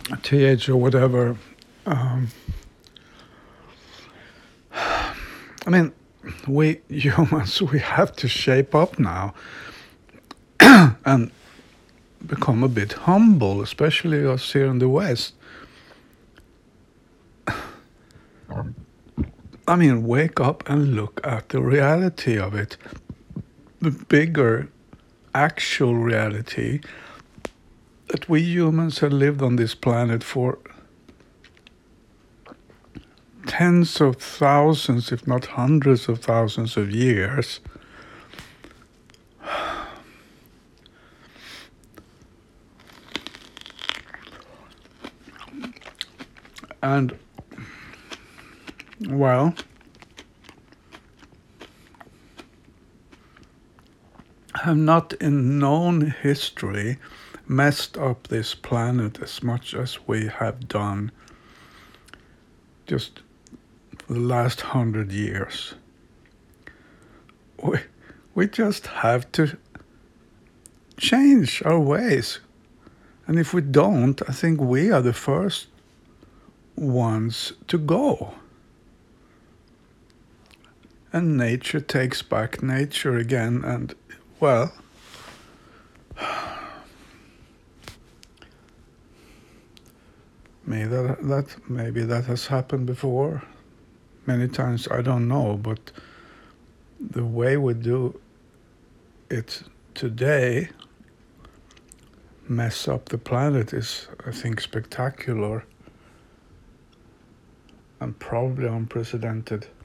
TH or whatever. I mean, we humans, we have to shape up now and become a bit humble, especially us here in the West. I mean, wake up and look at the reality of it. The bigger actual reality that we humans have lived on this planet for tens of thousands, if not hundreds of thousands of years. And, well, have not in known history messed up this planet as much as we have done just for the last 100 years. We just have to change our ways. And if we don't, I think we are the first ones to go. And nature takes back nature again, and, well, maybe that has happened before. Many times, I don't know, but the way we do it today mess up the planet is, I think, spectacular and probably unprecedented.